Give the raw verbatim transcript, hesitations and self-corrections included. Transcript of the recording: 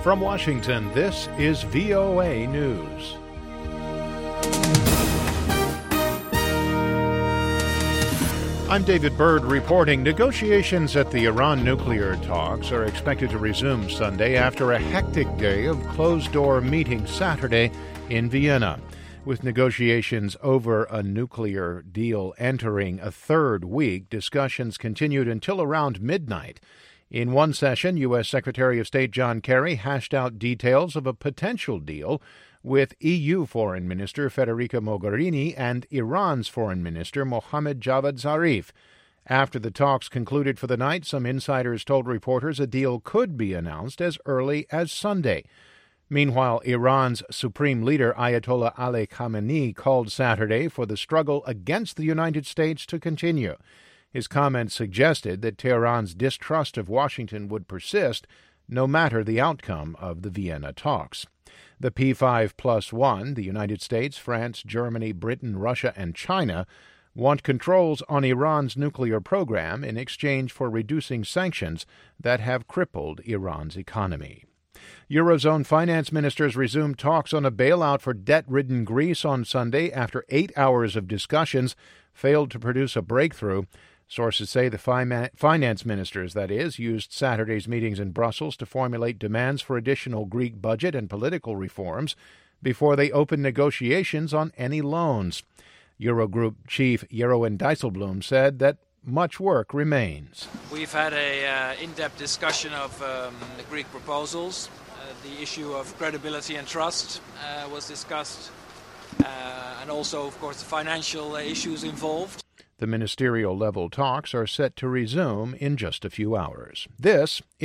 From Washington, this is V O A News. I'm David Byrd reporting. Negotiations at the Iran nuclear talks are expected to resume Sunday after a hectic day of closed-door meetings Saturday in Vienna. With negotiations over a nuclear deal entering a third week, discussions continued until around midnight. In one session, U S. Secretary of State John Kerry hashed out details of a potential deal with E U Foreign Minister Federica Mogherini and Iran's Foreign Minister Mohammad Javad Zarif. After the talks concluded for the night, some insiders told reporters a deal could be announced as early as Sunday. Meanwhile, Iran's Supreme Leader Ayatollah Ali Khamenei called Saturday for the struggle against the United States to continue. His comments suggested that Tehran's distrust of Washington would persist no matter the outcome of the Vienna talks. The P five plus one, the United States, France, Germany, Britain, Russia, and China, want controls on Iran's nuclear program in exchange for reducing sanctions that have crippled Iran's economy. Eurozone finance ministers resumed talks on a bailout for debt-ridden Greece on Sunday after eight hours of discussions failed to produce a breakthrough. Sources say the fi- finance ministers, that is, used Saturday's meetings in Brussels to formulate demands for additional Greek budget and political reforms before they opened negotiations on any loans. Eurogroup chief Jeroen Dijsselbloem said that much work remains. We've had an uh, in-depth discussion of um, the Greek proposals. Uh, the issue of credibility and trust uh, was discussed, uh, and also, of course, the financial issues involved. The ministerial-level talks are set to resume in just a few hours. This